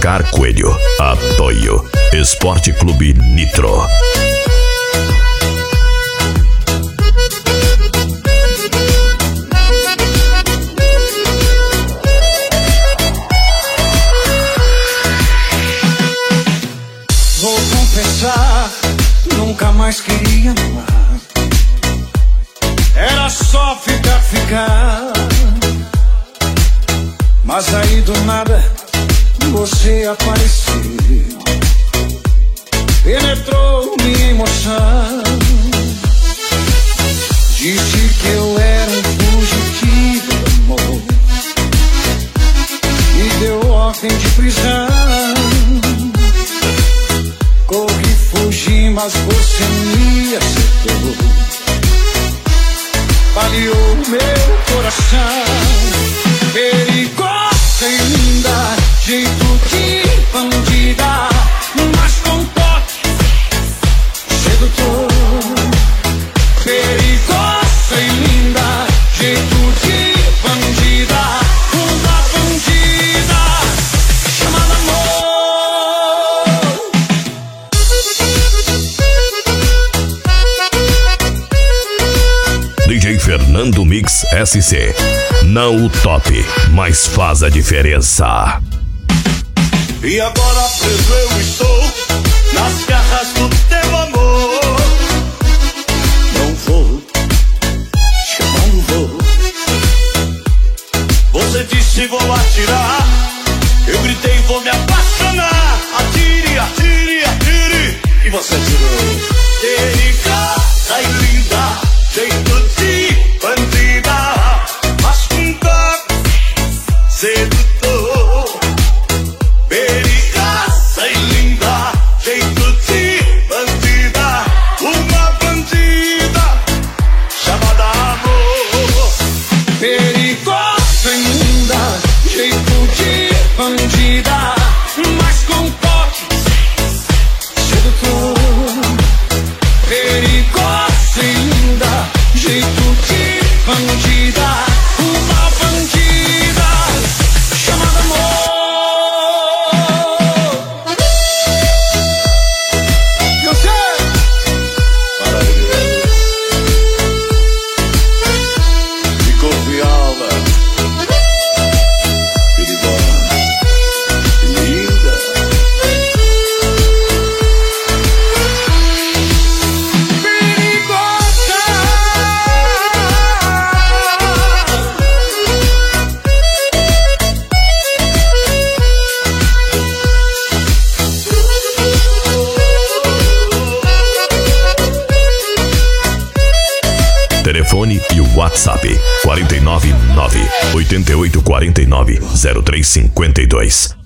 Oscar Coelho. Apoio Esporte Clube Nitro. Vou confessar, nunca mais queria amar. Era só ficar. Mas aí do nada você apareceu, penetrou minha emoção. Disse que eu era um fugitivo do amor, me deu ordem de prisão. Corri, fugi, mas você me acertou, baleou meu coração. Perigosa e linda, jeito de bandida, mas com toque sedutor. Perigosa e linda, jeito de bandida, uma bandida chamada amor. DJ Fernando Mix SC. Não o top, mas faz a diferença. E agora preso eu estou nas garras do teu amor. Não vou, não vou. Você disse vou atirar, eu gritei vou me apaixonar. Atire, atire, atire, e você atirou. Perigosa e linda, jeito de bandida, mas com toque sedutor. Perigosa e linda, jeito de bandida, uma bandida chamada amor. Perigosa e linda, jeito de bandida, mas com toque sedutor. Perigosa e linda, jeito de bandida, uma bandida chamada amor. Eu sei. Maravilhoso. De corpo e alma. Perigosa. Linda. Telefone e o WhatsApp 499 8849 0352.